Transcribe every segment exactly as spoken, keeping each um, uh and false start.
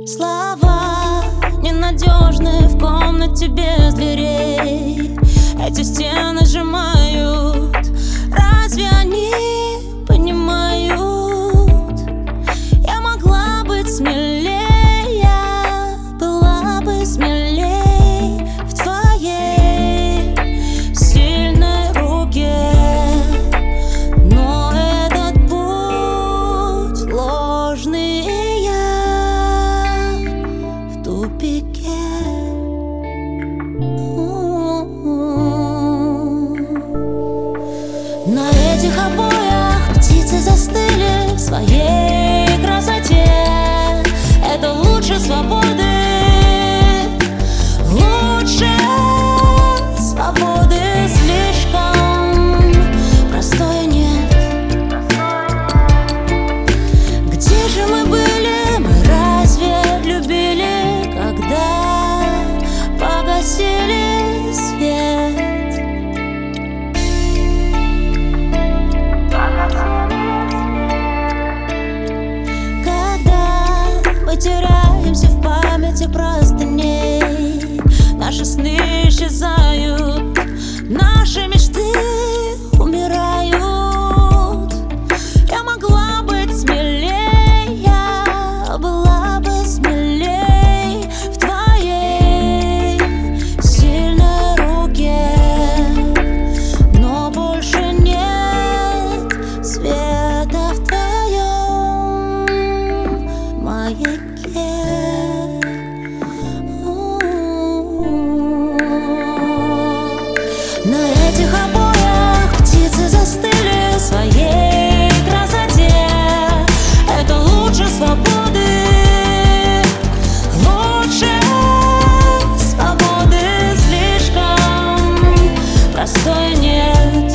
Слова ненадежны в комнате без дверей. Эти стены сжимают. Разве они понимают? Я могла быть смелее, была бы смелей в твоей сильной руке. Но этот путь ложный, и я в тупике. На этих обоях птицы застыли в своей красоте. Это лучше свободы, лучше свободы. Слишком простое нет. Где же мы были? Мы разве любили, когда погасили свет? Теряемся в памяти простыней. Наши сны исчезают, наши мечты умирают. Я могла быть смелее, была бы смелей в твоей сильной руке. Но больше нет света в твоем маяке. На этих обоях птицы застыли в своей красоте. Это лучше свободы, лучше свободы. Слишком простой нет.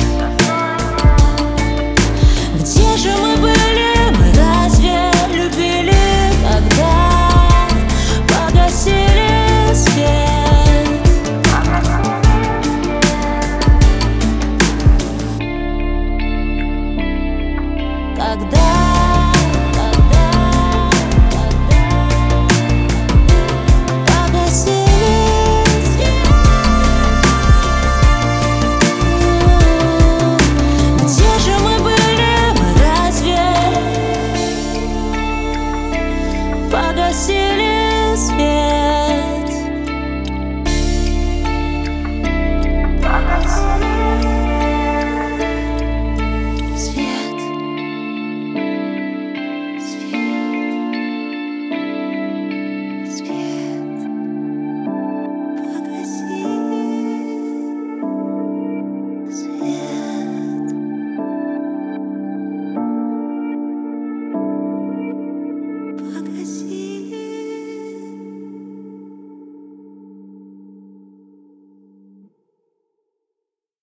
Где же мы были? Мы разве любили, когда погасили свет? Когда